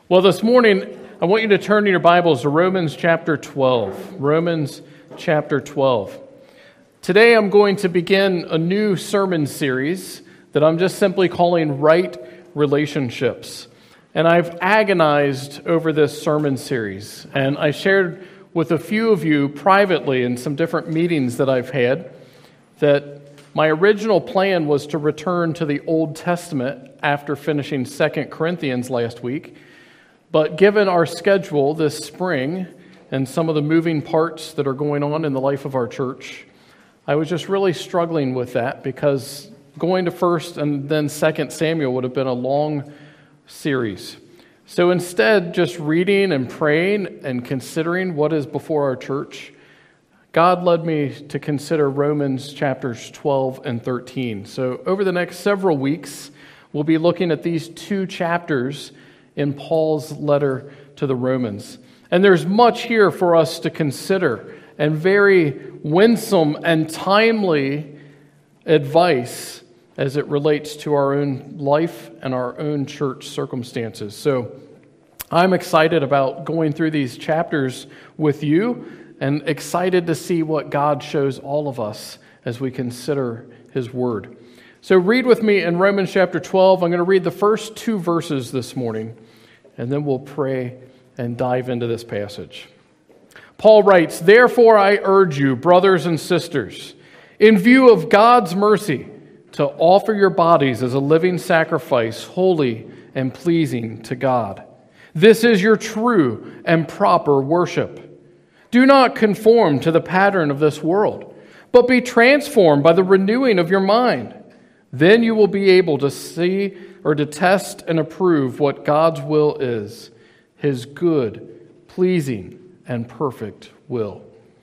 Well, this morning, I want you to turn in your Bibles to Romans chapter 12. Romans chapter 12. Today, I'm going to begin a new sermon series that I'm just simply calling Right Relationships. And I've agonized over this sermon series. And I shared with a few of you privately in some different meetings that I've had that my original plan was to return to the Old Testament after finishing 2 Corinthians last week. But given our schedule this spring and some of the moving parts that are going on in the life of our church, I was just really struggling with that because going to 1st and then 2nd Samuel would have been a long series. So instead, just reading and praying and considering what is before our church, God led me to consider Romans chapters 12 and 13. So over the next several weeks, we'll be looking at these two chapters in Paul's letter to the Romans. And there's much here for us to consider and very winsome and timely advice as it relates to our own life and our own church circumstances. So I'm excited about going through these chapters with you and excited to see what God shows all of us as we consider His Word. So read with me in Romans chapter 12. I'm going to read the first two verses this morning, and then we'll pray and dive into this passage. Paul writes, "Therefore I urge you, brothers and sisters, in view of God's mercy, to offer your bodies as a living sacrifice, holy and pleasing to God. This is your true and proper worship. Do not conform to the pattern of this world, but be transformed by the renewing of your mind. Then you will be able to see or to test and approve what God's will is, His good, pleasing, and perfect will."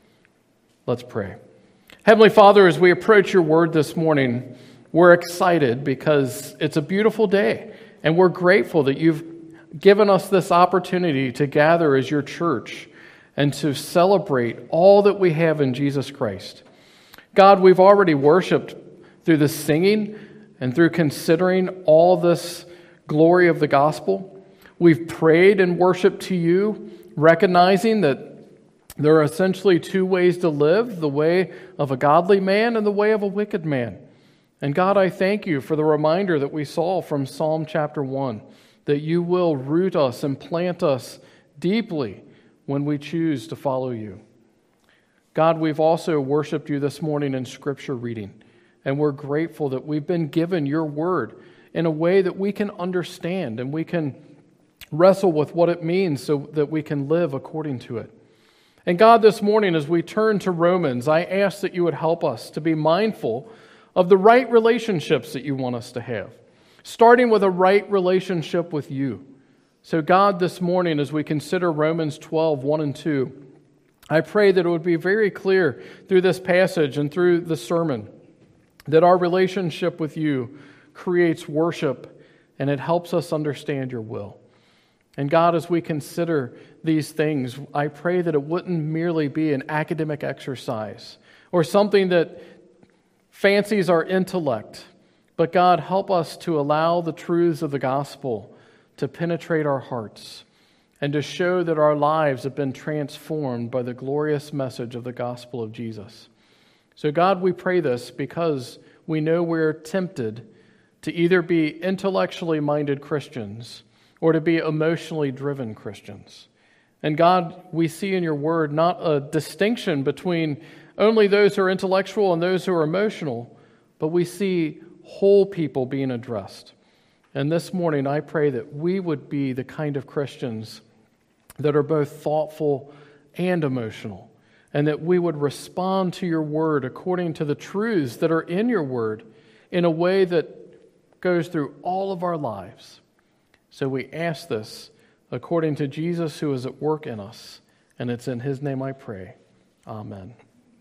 Let's pray. Heavenly Father, as we approach your word this morning, we're excited because it's a beautiful day, and we're grateful that you've given us this opportunity to gather as your church and to celebrate all that we have in Jesus Christ. God, we've already worshiped through the singing and through considering all this glory of the gospel. We've prayed and worshiped to you, recognizing that there are essentially two ways to live, the way of a godly man and the way of a wicked man. And God, I thank you for the reminder that we saw from Psalm chapter 1, that you will root us and plant us deeply when we choose to follow you. God, we've also worshiped you this morning in scripture reading, and we're grateful that we've been given your word in a way that we can understand and we can wrestle with what it means so that we can live according to it. And God, this morning as we turn to Romans, I ask that you would help us to be mindful of the right relationships that you want us to have, starting with a right relationship with you. So God, this morning as we consider Romans 12, 1 and 2, I pray that it would be very clear through this passage and through the sermon that our relationship with you creates worship and it helps us understand your will. And God, as we consider these things, I pray that it wouldn't merely be an academic exercise or something that fancies our intellect, but God, help us to allow the truths of the gospel to penetrate our hearts and to show that our lives have been transformed by the glorious message of the gospel of Jesus. So God, we pray this because we know we're tempted to either be intellectually minded Christians or to be emotionally driven Christians. And God, we see in your word not a distinction between only those who are intellectual and those who are emotional, but we see whole people being addressed. And this morning, I pray that we would be the kind of Christians that are both thoughtful and emotional, and that we would respond to your word according to the truths that are in your word in a way that goes through all of our lives. So we ask this according to Jesus who is at work in us, and it's in his name I pray. Amen.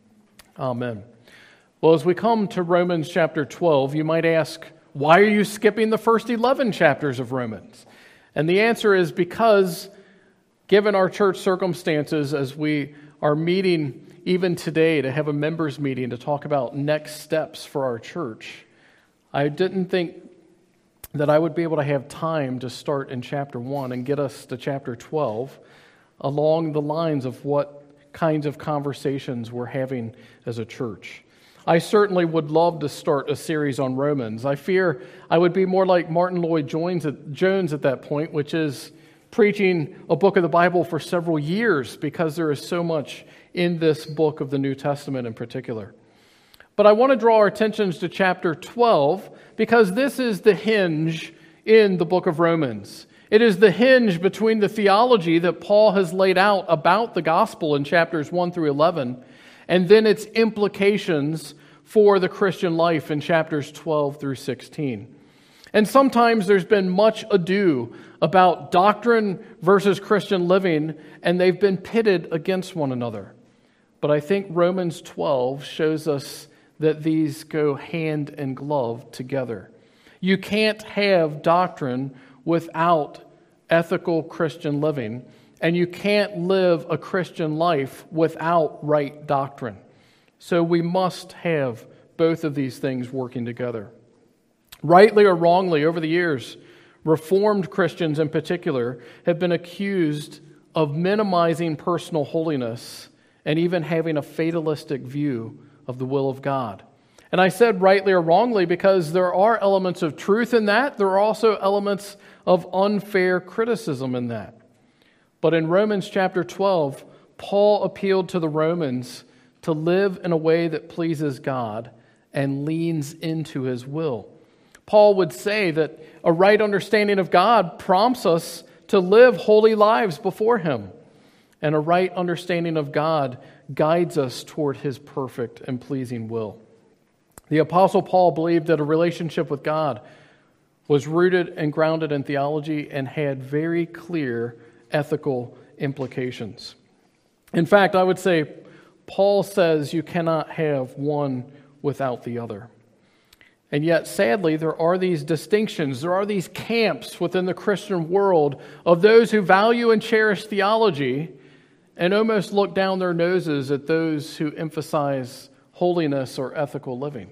Amen. Well, as we come to Romans chapter 12, you might ask, why are you skipping the first 11 chapters of Romans? And the answer is because, given our church circumstances, as we are meeting even today to have a members meeting to talk about next steps for our church, I didn't think that I would be able to have time to start in chapter 1 and get us to chapter 12 along the lines of what kinds of conversations we're having as a church. I certainly would love to start a series on Romans. I fear I would be more like Martin Lloyd-Jones at that point, which is preaching a book of the Bible for several years because there is so much in this book of the New Testament in particular. But I want to draw our attentions to chapter 12 because this is the hinge in the book of Romans. It is the hinge between the theology that Paul has laid out about the gospel in chapters 1 through 11 and then its implications for the Christian life in chapters 12 through 16. And sometimes there's been much ado about doctrine versus Christian living, and they've been pitted against one another. But I think Romans 12 shows us that these go hand in glove together. You can't have doctrine without ethical Christian living, and you can't live a Christian life without right doctrine. So we must have both of these things working together. Rightly or wrongly, over the years, Reformed Christians in particular have been accused of minimizing personal holiness and even having a fatalistic view of the will of God. And I said rightly or wrongly because there are elements of truth in that. There are also elements of unfair criticism in that. But in Romans chapter 12, Paul appealed to the Romans to live in a way that pleases God and leans into His will. Paul would say that a right understanding of God prompts us to live holy lives before Him. And a right understanding of God guides us toward His perfect and pleasing will. The Apostle Paul believed that a relationship with God was rooted and grounded in theology and had very clear ethical implications. In fact, I would say Paul says you cannot have one without the other. And yet, sadly, there are these distinctions, there are these camps within the Christian world of those who value and cherish theology and almost look down their noses at those who emphasize holiness or ethical living.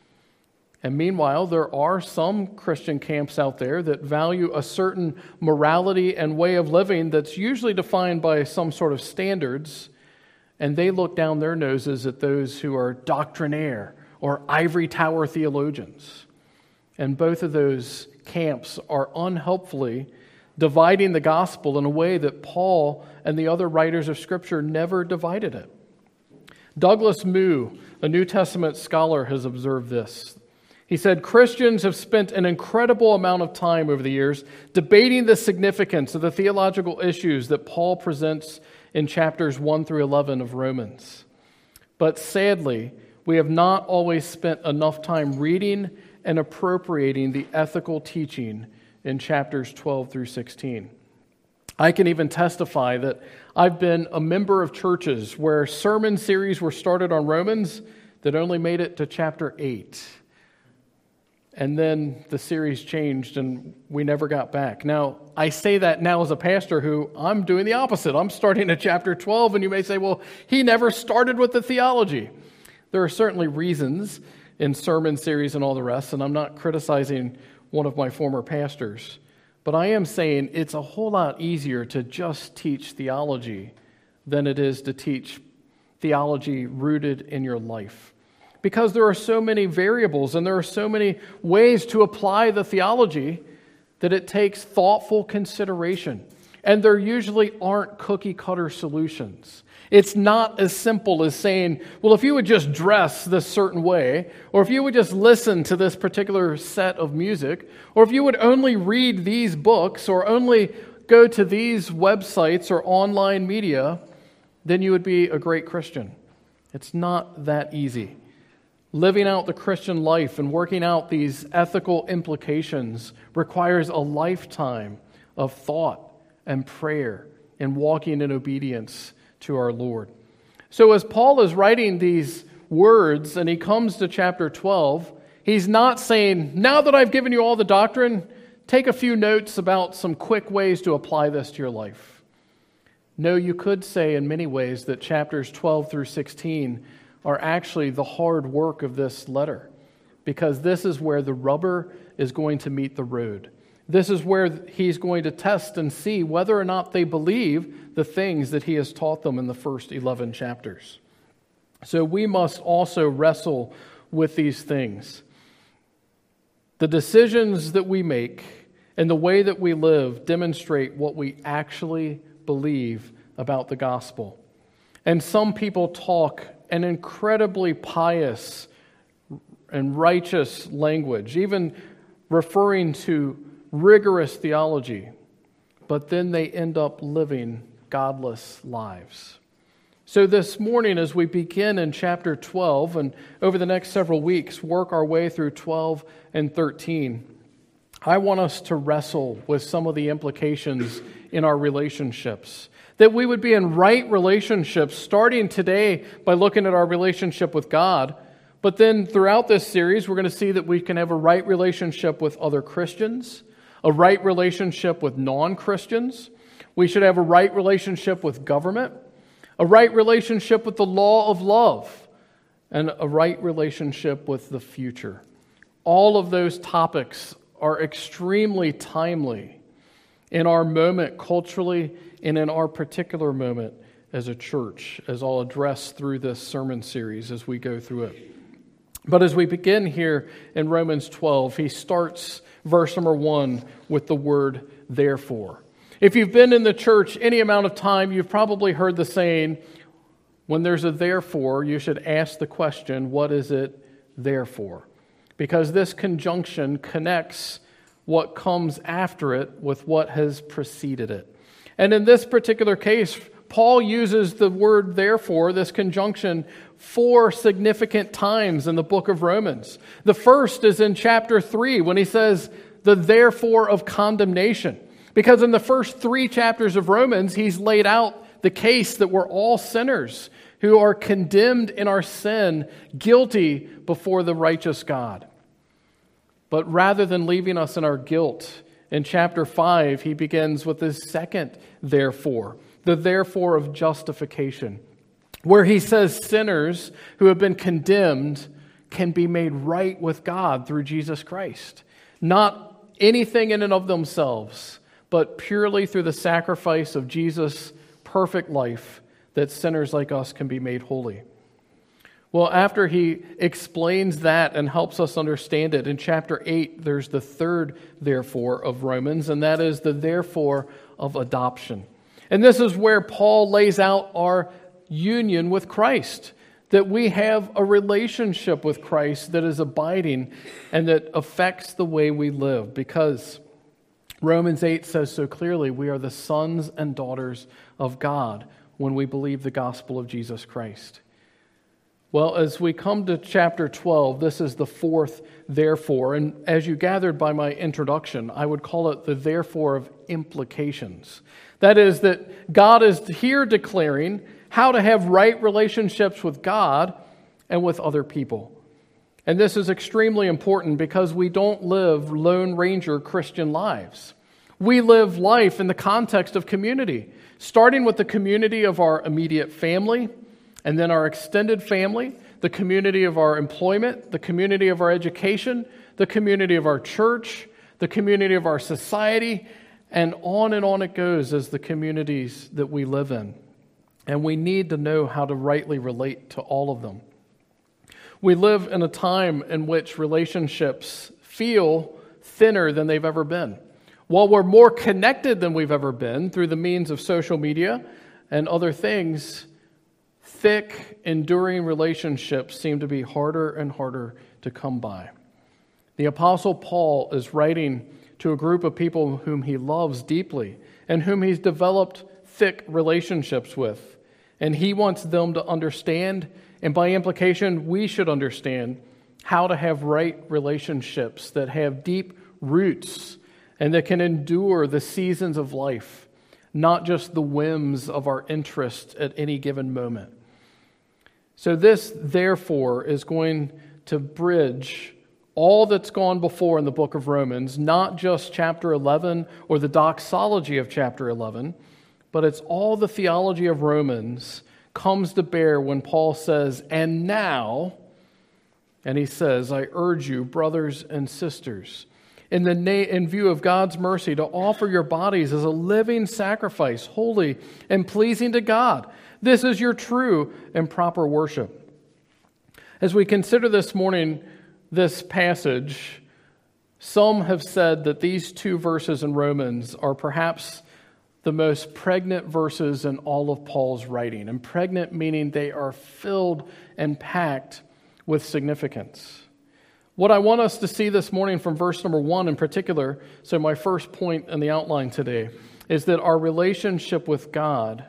And meanwhile, there are some Christian camps out there that value a certain morality and way of living that's usually defined by some sort of standards, and they look down their noses at those who are doctrinaire or ivory tower theologians. And both of those camps are unhelpfully dividing the gospel in a way that Paul and the other writers of Scripture never divided it. Douglas Moo, a New Testament scholar, has observed this. He said, Christians have spent an incredible amount of time over the years debating the significance of the theological issues that Paul presents in chapters 1 through 11 of Romans. But sadly, we have not always spent enough time reading and appropriating the ethical teaching in chapters 12 through 16. I can even testify that I've been a member of churches where sermon series were started on Romans that only made it to chapter 8. And then the series changed and we never got back. Now, I say that now as a pastor who I'm doing the opposite. I'm starting at chapter 12, and you may say, well, he never started with the theology. There are certainly reasons in sermon series and all the rest, and I'm not criticizing one of my former pastors. But I am saying it's a whole lot easier to just teach theology than it is to teach theology rooted in your life. Because there are so many variables and there are so many ways to apply the theology that it takes thoughtful consideration. And there usually aren't cookie-cutter solutions. It's not as simple as saying, well, if you would just dress this certain way, or if you would just listen to this particular set of music, or if you would only read these books, or only go to these websites or online media, then you would be a great Christian. It's not that easy. Living out the Christian life and working out these ethical implications requires a lifetime of thought and prayer and walking in obedience to our Lord. So as Paul is writing these words and he comes to chapter 12, he's not saying, now that I've given you all the doctrine, take a few notes about some quick ways to apply this to your life. No, you could say in many ways that chapters 12 through 16 are actually the hard work of this letter. because this is where the rubber is going to meet the road. This is where he's going to test and see whether or not they believe the things that he has taught them in the first 11 chapters. So we must also wrestle with these things. The decisions that we make and the way that we live demonstrate what we actually believe about the gospel. And some people talk an incredibly pious and righteous language, even referring to rigorous theology, but then they end up living godless lives. So this morning, as we begin in chapter 12, and over the next several weeks, work our way through 12 and 13, I want us to wrestle with some of the implications in our relationships. That we would be in right relationships, starting today by looking at our relationship with God, but then throughout this series, we're going to see that we can have a right relationship with other Christians, a right relationship with non-Christians. We should have a right relationship with government, a right relationship with the law of love, and a right relationship with the future. All of those topics are extremely timely in our moment culturally and in our particular moment as a church, as I'll address through this sermon series as we go through it. But as we begin here in Romans 12, he starts verse number 1 with the word therefore. If you've been in the church any amount of time, you've probably heard the saying, when there's a therefore, you should ask the question, what is it there for? Because this conjunction connects what comes after it with what has preceded it. And in this particular case, Paul uses the word therefore, this conjunction, 4 significant times in the book of Romans. The first is in chapter 3 when he says the therefore of condemnation. Because in the first 3 chapters of Romans, he's laid out the case that we're all sinners who are condemned in our sin, guilty before the righteous God. But rather than leaving us in our guilt, in chapter 5, he begins with his second therefore, the therefore of justification, where he says sinners who have been condemned can be made right with God through Jesus Christ. Not anything in and of themselves, but purely through the sacrifice of Jesus' perfect life that sinners like us can be made holy. Well, after he explains that and helps us understand it, in chapter 8, there's the third therefore of Romans, and that is the therefore of adoption. And this is where Paul lays out our union with Christ, that we have a relationship with Christ that is abiding and that affects the way we live, because Romans 8 says so clearly, we are the sons and daughters of God when we believe the gospel of Jesus Christ. Well, as we come to chapter 12, this is the fourth therefore. And as you gathered by my introduction, I would call it the therefore of implications. That is that God is here declaring how to have right relationships with God and with other people. And this is extremely important because we don't live Lone Ranger Christian lives. We live life in the context of community, starting with the community of our immediate family, and then our extended family, the community of our employment, the community of our education, the community of our church, the community of our society, and on it goes as the communities that we live in. And we need to know how to rightly relate to all of them. We live in a time in which relationships feel thinner than they've ever been. While we're more connected than we've ever been through the means of social media and other things, thick, enduring relationships seem to be harder and harder to come by. The Apostle Paul is writing to a group of people whom he loves deeply and whom he's developed thick relationships with. And he wants them to understand, and by implication, we should understand how to have right relationships that have deep roots and that can endure the seasons of life, not just the whims of our interest at any given moment. So this, therefore, is going to bridge all that's gone before in the book of Romans, not just chapter 11 or the doxology of chapter 11, but it's all the theology of Romans comes to bear when Paul says, and now And he says, I urge you, brothers and sisters, in view of God's mercy, to offer your bodies as a living sacrifice, holy and pleasing to God. This is your true and proper worship. As we consider this morning this passage, some have said that these two verses in Romans are perhaps the most pregnant verses in all of Paul's writing. And pregnant meaning they are filled and packed with significance. What I want us to see this morning from verse number 1 in particular, so my first point in the outline today, is that our relationship with God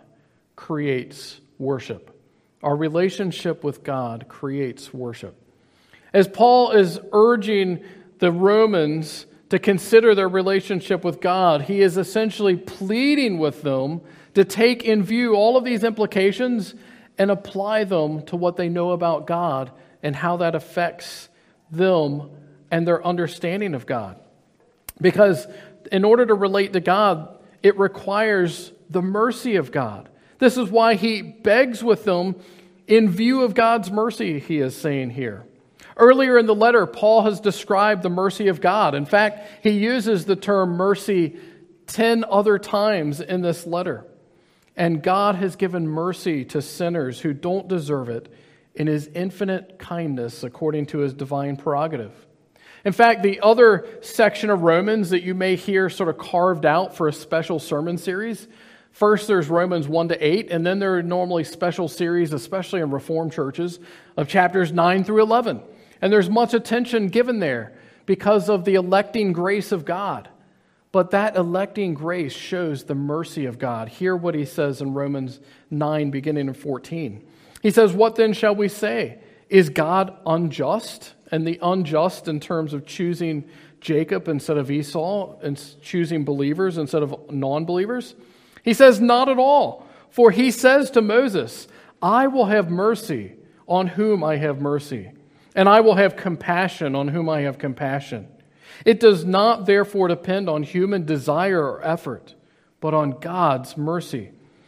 creates worship. Our relationship with God creates worship. As Paul is urging the Romans to consider their relationship with God, he is essentially pleading with them to take in view all of these implications and apply them to what they know about God and how that affects them and their understanding of God. Because in order to relate to God, it requires the mercy of God. This is why he begs with them in view of God's mercy, he is saying here. Earlier in the letter, Paul has described the mercy of God. In fact, he uses the term mercy 10 other times in this letter. And God has given mercy to sinners who don't deserve it in his infinite kindness according to his divine prerogative. In fact, the other section of Romans that you may hear sort of carved out for a special sermon series, first there's Romans 1 to 8, and then there are normally special series, especially in Reformed churches, of chapters 9 through 11. And there's much attention given there because of the electing grace of God. But that electing grace shows the mercy of God. Hear what he says in Romans 9, beginning in 14. He says, what then shall we say? Is God unjust? And the unjust in terms of choosing Jacob instead of Esau and choosing believers instead of non-believers? He says, not at all. For he says to Moses, I will have mercy on whom I have mercy, and I will have compassion on whom I have compassion. It does not therefore depend on human desire or effort, but on God's mercy.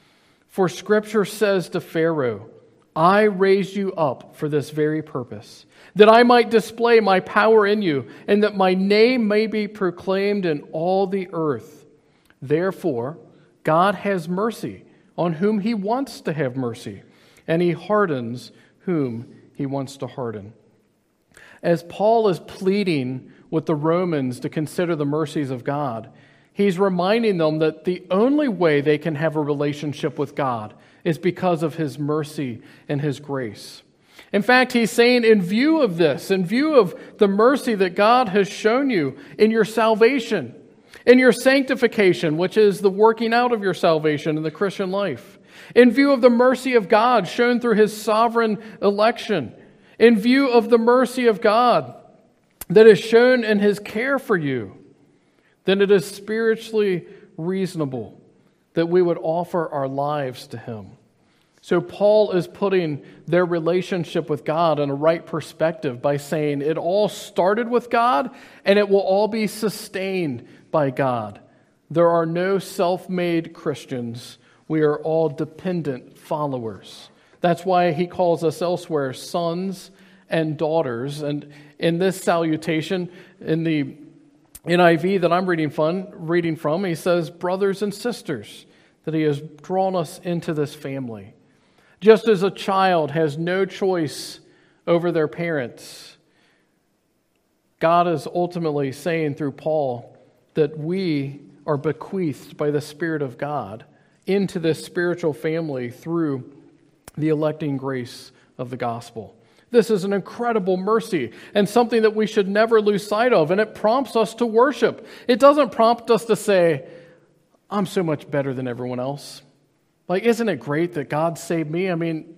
For Scripture says to Pharaoh, I raised you up for this very purpose, that I might display my power in you, and that my name may be proclaimed in all the earth. Therefore, God has mercy on whom he wants to have mercy, and he hardens whom he wants to harden. As Paul is pleading with the Romans to consider the mercies of God, he's reminding them that the only way they can have a relationship with God is because of his mercy and his grace. In fact, he's saying in view of this, in view of the mercy that God has shown you in your salvation, in your sanctification, which is the working out of your salvation in the Christian life, in view of the mercy of God shown through his sovereign election, in view of the mercy of God that is shown in his care for you, then it is spiritually reasonable that we would offer our lives to him. So Paul is putting their relationship with God in a right perspective by saying it all started with God and it will all be sustained by God. There are no self-made Christians. We are all dependent followers. That's why he calls us elsewhere sons and daughters. And in this salutation, in the NIV that I'm reading from, he says, brothers and sisters, that he has drawn us into this family. Just as a child has no choice over their parents, God is ultimately saying through Paul that we are bequeathed by the Spirit of God into this spiritual family through the electing grace of the gospel. This is an incredible mercy and something that we should never lose sight of, and it prompts us to worship. It doesn't prompt us to say, I'm so much better than everyone else. Like, isn't it great that God saved me? I mean,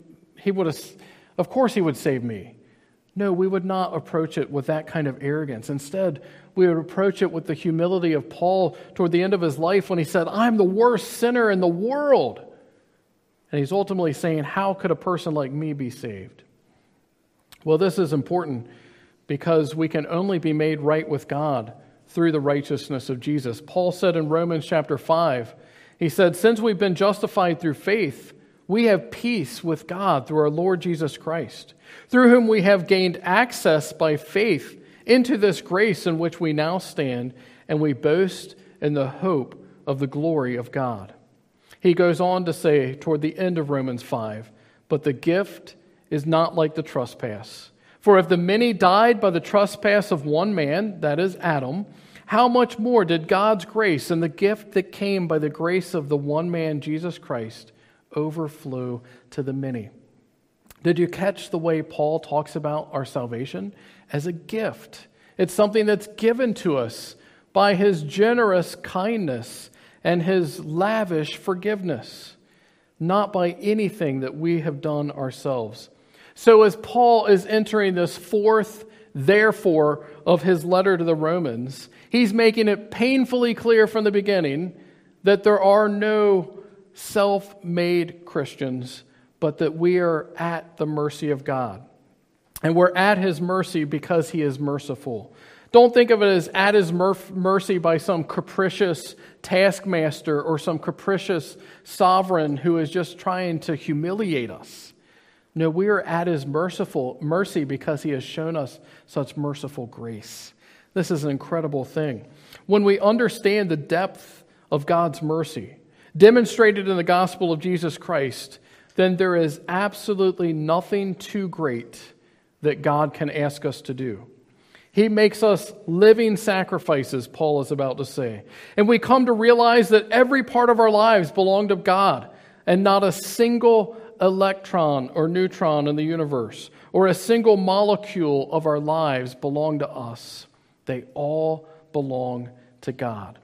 of course he would save me. No, we would not approach it with that kind of arrogance. Instead, we would approach it with the humility of Paul toward the end of his life when he said, I'm the worst sinner in the world. And he's ultimately saying, how could a person like me be saved? Well, this is important because we can only be made right with God through the righteousness of Jesus. Paul said in Romans chapter 5, he said, since we've been justified through faith, we have peace with God through our Lord Jesus Christ, through whom we have gained access by faith into this grace in which we now stand, and we boast in the hope of the glory of God. He goes on to say toward the end of Romans 5, but the gift is not like the trespass. For if the many died by the trespass of one man, that is Adam, how much more did God's grace and the gift that came by the grace of the one man, Jesus Christ, overflow to the many? Did you catch the way Paul talks about our salvation? As a gift. It's something that's given to us by his generous kindness and his lavish forgiveness, not by anything that we have done ourselves. So as Paul is entering this fourth therefore of his letter to the Romans, he's making it painfully clear from the beginning that there are no self-made Christians, but that we are at the mercy of God. And we're at his mercy because he is merciful. Don't think of it as at his mercy by some capricious taskmaster or some capricious sovereign who is just trying to humiliate us. No, we are at his mercy because he has shown us such merciful grace. This is an incredible thing. When we understand the depth of God's mercy, demonstrated in the gospel of Jesus Christ, then there is absolutely nothing too great that God can ask us to do. He makes us living sacrifices, Paul is about to say. And we come to realize that every part of our lives belong to God, and not a single electron or neutron in the universe, or a single molecule of our lives belong to us. They all belong to God.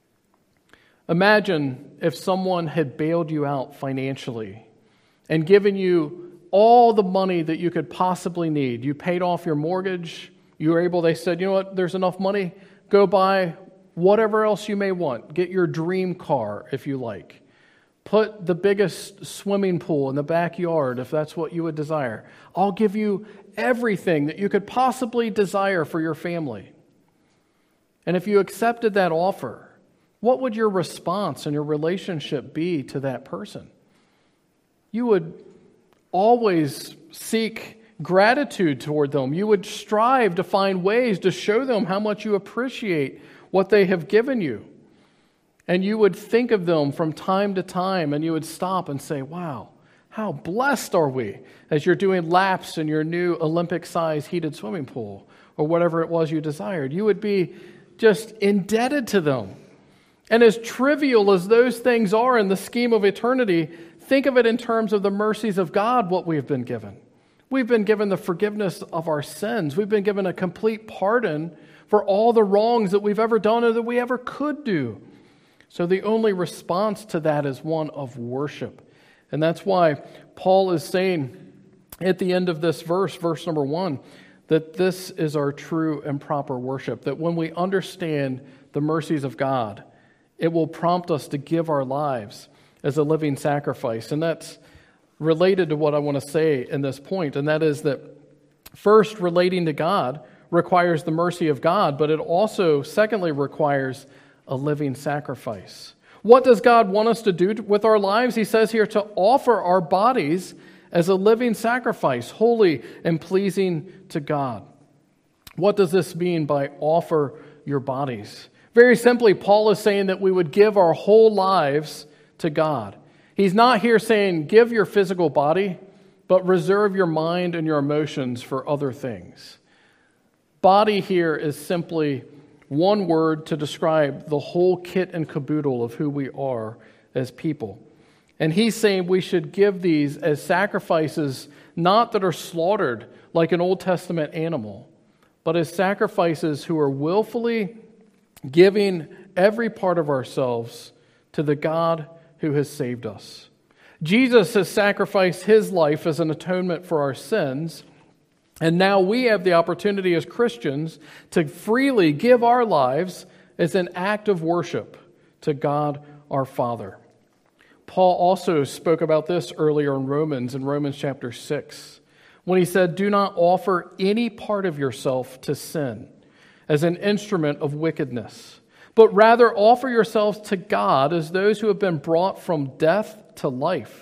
Imagine if someone had bailed you out financially and given you all the money that you could possibly need. You paid off your mortgage. You were able, they said, you know what, there's enough money. Go buy whatever else you may want. Get your dream car if you like. Put the biggest swimming pool in the backyard if that's what you would desire. I'll give you everything that you could possibly desire for your family. And if you accepted that offer, what would your response and your relationship be to that person? You would always seek gratitude toward them. You would strive to find ways to show them how much you appreciate what they have given you. And you would think of them from time to time, and you would stop and say, wow, how blessed are we as you're doing laps in your new Olympic-sized heated swimming pool or whatever it was you desired. You would be just indebted to them. And as trivial as those things are in the scheme of eternity, think of it in terms of the mercies of God, what we have been given. We've been given the forgiveness of our sins. We've been given a complete pardon for all the wrongs that we've ever done or that we ever could do. So the only response to that is one of worship. And that's why Paul is saying at the end of this verse number 1, that this is our true and proper worship. That when we understand the mercies of God, it will prompt us to give our lives as a living sacrifice. And that's related to what I want to say in this point, and that is that first, relating to God requires the mercy of God, but it also, secondly, requires a living sacrifice. What does God want us to do with our lives? He says here to offer our bodies as a living sacrifice, holy and pleasing to God. What does this mean by offer your bodies? Very simply, Paul is saying that we would give our whole lives to God. He's not here saying give your physical body, but reserve your mind and your emotions for other things. Body here is simply one word to describe the whole kit and caboodle of who we are as people. And he's saying we should give these as sacrifices, not that are slaughtered like an Old Testament animal, but as sacrifices who are willfully giving every part of ourselves to the God who has saved us. Jesus has sacrificed his life as an atonement for our sins, and now we have the opportunity as Christians to freely give our lives as an act of worship to God our Father. Paul also spoke about this earlier in Romans chapter 6, when he said, "Do not offer any part of yourself to sin as an instrument of wickedness, but rather offer yourselves to God as those who have been brought from death to life,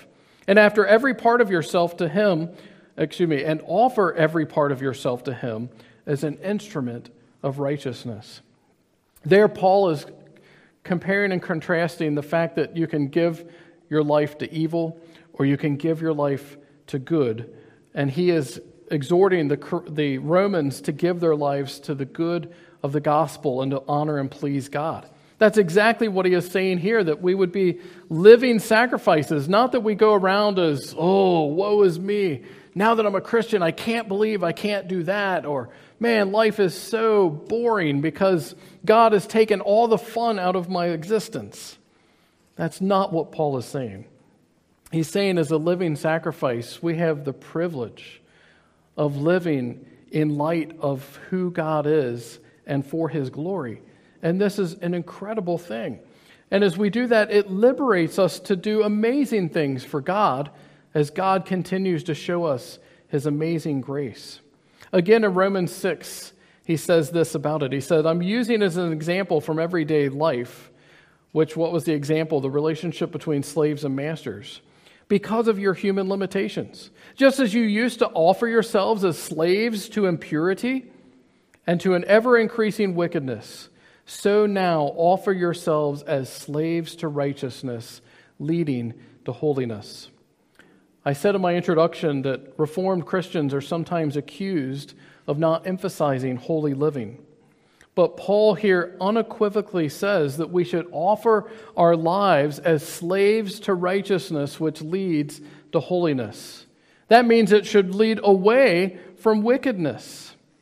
And after every part of yourself to him, and offer every part of yourself to him as an instrument of righteousness. There, Paul is comparing and contrasting the fact that you can give your life to evil or you can give your life to good. And he is exhorting the Romans to give their lives to the good of the gospel and to honor and please God. That's exactly what he is saying here, that we would be living sacrifices, not that we go around as, oh, woe is me. Now that I'm a Christian, I can't believe I can't do that. Or, man, life is so boring because God has taken all the fun out of my existence. That's not what Paul is saying. He's saying as a living sacrifice, we have the privilege of living in light of who God is and for his glory. And this is an incredible thing. And as we do that, it liberates us to do amazing things for God as God continues to show us his amazing grace. Again, in Romans 6, he says this about it. He said, I'm using as an example from everyday life, what was the example? The relationship between slaves and masters. Because of your human limitations. Just as you used to offer yourselves as slaves to impurity and to an ever-increasing wickedness, so now offer yourselves as slaves to righteousness, leading to holiness. I said in my introduction that Reformed Christians are sometimes accused of not emphasizing holy living. But Paul here unequivocally says that we should offer our lives as slaves to righteousness, which leads to holiness. That means it should lead away from wickedness.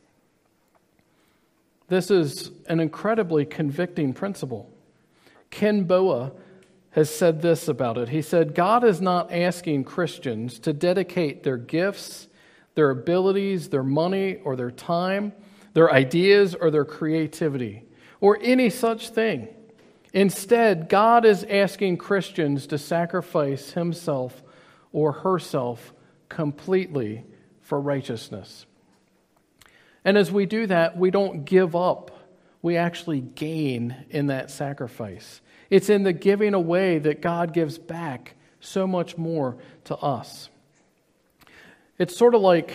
This is an incredibly convicting principle. Ken Boa has said this about it. He said, God is not asking Christians to dedicate their gifts, their abilities, their money, or their time, their ideas, or their creativity, or any such thing. Instead, God is asking Christians to sacrifice himself or herself completely for righteousness. And as we do that, we don't give up. We actually gain in that sacrifice. It's in the giving away that God gives back so much more to us. It's sort of like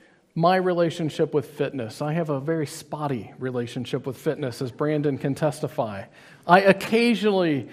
my relationship with fitness. I have a very spotty relationship with fitness, as Brandon can testify. I occasionally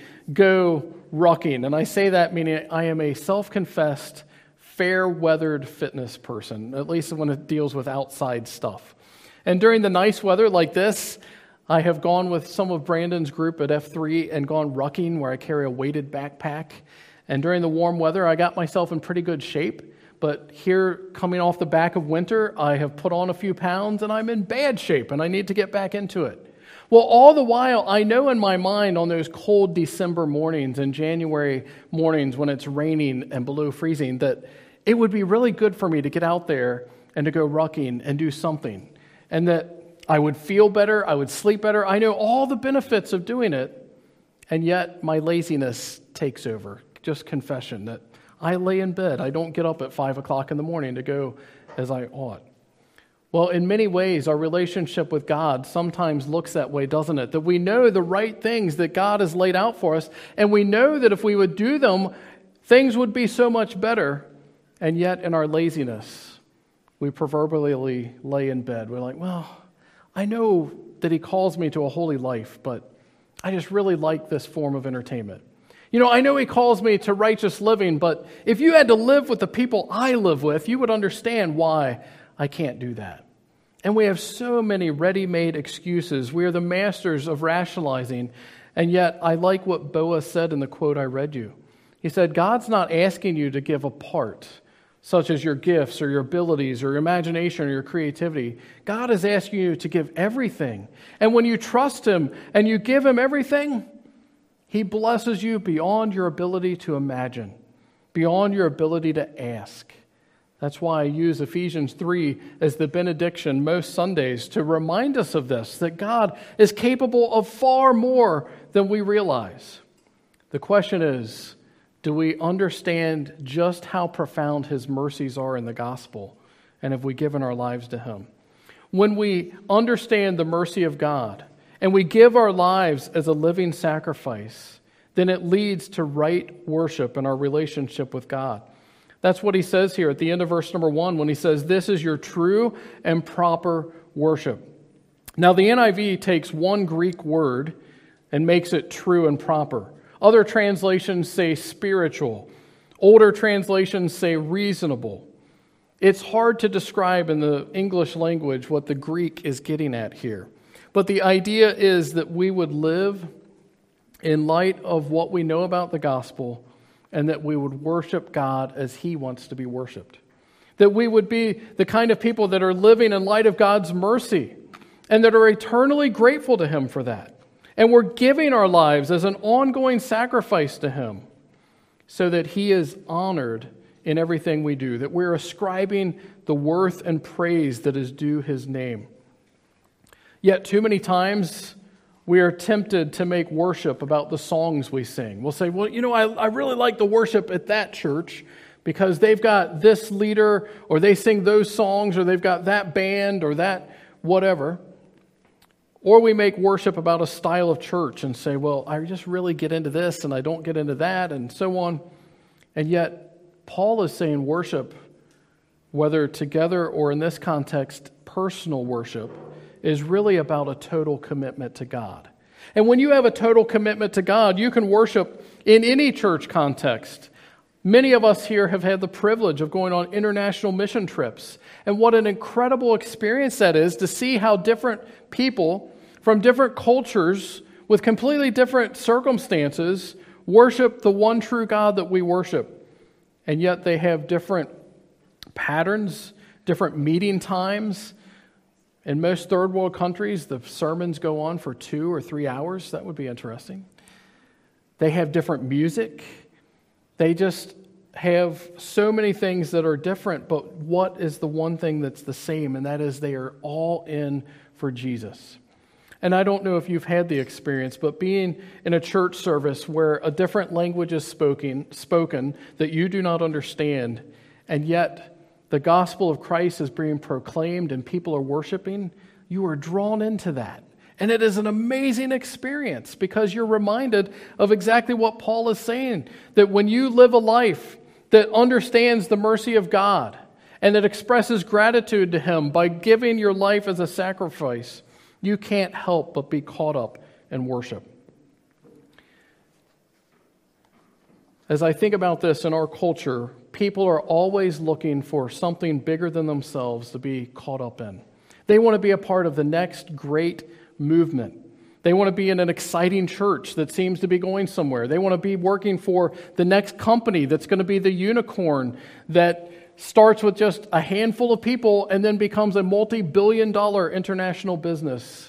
go rucking, and I say that meaning I am a self-confessed, fair-weathered fitness person, at least when it deals with outside stuff. And during the nice weather like this, I have gone with some of Brandon's group at F3 and gone rucking where I carry a weighted backpack. And during the warm weather, I got myself in pretty good shape. But here, coming off the back of winter, I have put on a few pounds and I'm in bad shape and I need to get back into it. Well, all the while, I know in my mind on those cold December mornings and January mornings when it's raining and below freezing that it would be really good for me to get out there and to go rucking and do something. And that I would feel better, I would sleep better. I know all the benefits of doing it, and yet my laziness takes over. Just confession that I lay in bed. I don't get up at 5 o'clock in the morning to go as I ought. Well, in many ways, our relationship with God sometimes looks that way, doesn't it? That we know the right things that God has laid out for us, and we know that if we would do them, things would be so much better, and yet in our laziness, we proverbially lay in bed. We're like, well, I know that he calls me to a holy life, but I just really like this form of entertainment. You know, I know he calls me to righteous living, but if you had to live with the people I live with, you would understand why I can't do that. And we have so many ready-made excuses. We are the masters of rationalizing, and yet I like what Boaz said in the quote I read you. He said, God's not asking you to give a part, such as your gifts or your abilities or your imagination or your creativity. God is asking you to give everything. And when you trust him and you give him everything, he blesses you beyond your ability to imagine, beyond your ability to ask. That's why I use Ephesians 3 as the benediction most Sundays to remind us of this, that God is capable of far more than we realize. The question is, do we understand just how profound his mercies are in the gospel? And have we given our lives to him? When we understand the mercy of God and we give our lives as a living sacrifice, then it leads to right worship in our relationship with God. That's what he says here at the end of verse number 1 when he says, "This is your true and proper worship." Now, the NIV takes one Greek word and makes it true and proper. Other translations say spiritual. Older translations say reasonable. It's hard to describe in the English language what the Greek is getting at here. But the idea is that we would live in light of what we know about the gospel, and that we would worship God as He wants to be worshiped. That we would be the kind of people that are living in light of God's mercy, and that are eternally grateful to Him for that. And we're giving our lives as an ongoing sacrifice to Him, so that He is honored in everything we do, that we're ascribing the worth and praise that is due His name. Yet too many times, we are tempted to make worship about the songs we sing. We'll say, well, I really like the worship at that church because they've got this leader, or they sing those songs, or they've got that band, or that whatever. Or we make worship about a style of church and say, well, I just really get into this and I don't get into that, and so on. And yet, Paul is saying worship, whether together or in this context, personal worship, is really about a total commitment to God. And when you have a total commitment to God, you can worship in any church context. Many of us here have had the privilege of going on international mission trips. And what an incredible experience that is to see how different people from different cultures with completely different circumstances worship the one true God that we worship. And yet they have different patterns, different meeting times. In most third world countries, the sermons go on for 2 or 3 hours. That would be interesting. They have different music. They just have so many things that are different, but what is the one thing that's the same? And that is they are all in for Jesus. And I don't know if you've had the experience, but being in a church service where a different language is spoken that you do not understand, and yet the gospel of Christ is being proclaimed and people are worshiping, you are drawn into that. And it is an amazing experience because you're reminded of exactly what Paul is saying, that when you live a life that understands the mercy of God and that expresses gratitude to Him by giving your life as a sacrifice, you can't help but be caught up in worship. As I think about this in our culture, people are always looking for something bigger than themselves to be caught up in. They want to be a part of the next great movement. They want to be in an exciting church that seems to be going somewhere. They want to be working for the next company that's going to be the unicorn that starts with just a handful of people and then becomes a multi-billion-dollar international business.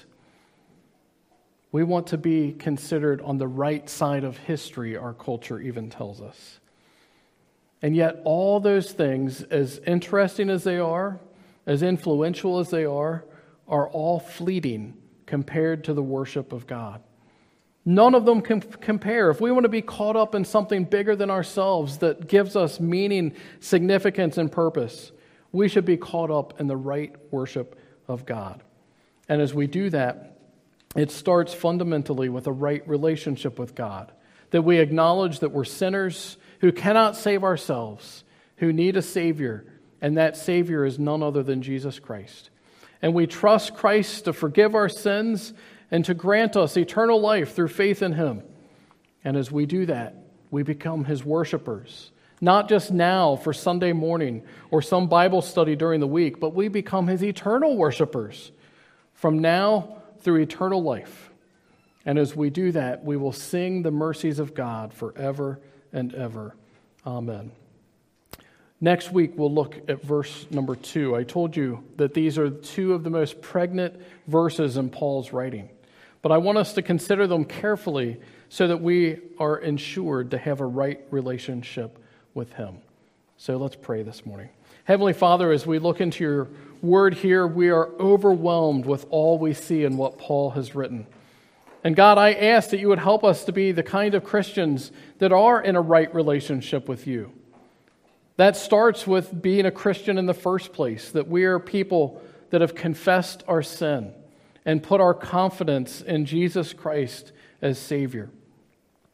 We want to be considered on the right side of history, our culture even tells us. And yet all those things, as interesting as they are, as influential as they are all fleeting compared to the worship of God. None of them can compare. If we want to be caught up in something bigger than ourselves that gives us meaning, significance, and purpose, we should be caught up in the right worship of God. And as we do that, it starts fundamentally with a right relationship with God, that we acknowledge that we're sinners who cannot save ourselves, who need a Savior, and that Savior is none other than Jesus Christ. And we trust Christ to forgive our sins and to grant us eternal life through faith in Him. And as we do that, we become His worshipers, not just now for Sunday morning or some Bible study during the week, but we become His eternal worshipers from now through eternal life. And as we do that, we will sing the mercies of God forever and ever. Amen. Next week, we'll look at verse number 2. I told you that these are 2 of the most pregnant verses in Paul's writing. But I want us to consider them carefully so that we are ensured to have a right relationship with Him. So let's pray this morning. Heavenly Father, as we look into your word here, we are overwhelmed with all we see in what Paul has written. And God, I ask that you would help us to be the kind of Christians that are in a right relationship with you. That starts with being a Christian in the first place, that we are people that have confessed our sin and put our confidence in Jesus Christ as Savior.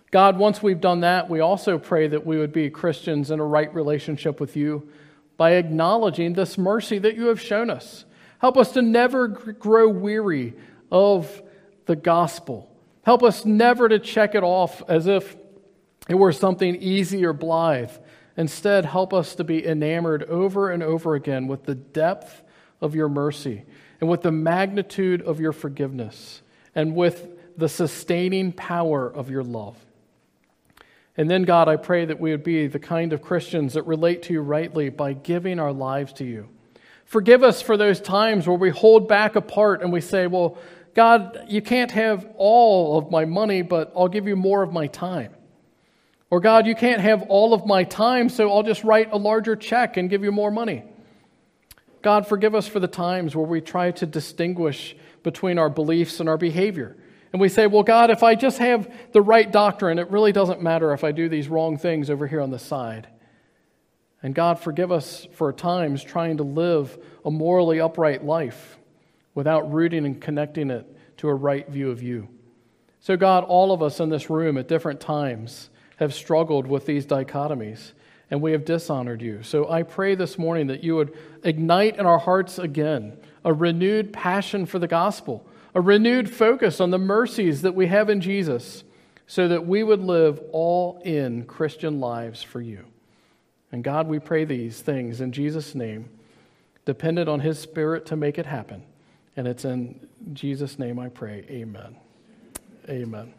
God, once we've done that, we also pray that we would be Christians in a right relationship with you by acknowledging this mercy that you have shown us. Help us to never grow weary of the gospel. Help us never to check it off as if it were something easy or blithe. Instead, help us to be enamored over and over again with the depth of your mercy and with the magnitude of your forgiveness and with the sustaining power of your love. And then, God, I pray that we would be the kind of Christians that relate to you rightly by giving our lives to you. Forgive us for those times where we hold back a part and we say, well, God, you can't have all of my money, but I'll give you more of my time. Or God, you can't have all of my time, so I'll just write a larger check and give you more money. God, forgive us for the times where we try to distinguish between our beliefs and our behavior. And we say, well, God, if I just have the right doctrine, it really doesn't matter if I do these wrong things over here on the side. And God, forgive us for times trying to live a morally upright life without rooting and connecting it to a right view of you. So God, all of us in this room at different times have struggled with these dichotomies, and we have dishonored you. So I pray this morning that you would ignite in our hearts again a renewed passion for the gospel, a renewed focus on the mercies that we have in Jesus, so that we would live all in Christian lives for you. And God, we pray these things in Jesus' name, dependent on his Spirit to make it happen. And it's in Jesus' name I pray. Amen. Amen.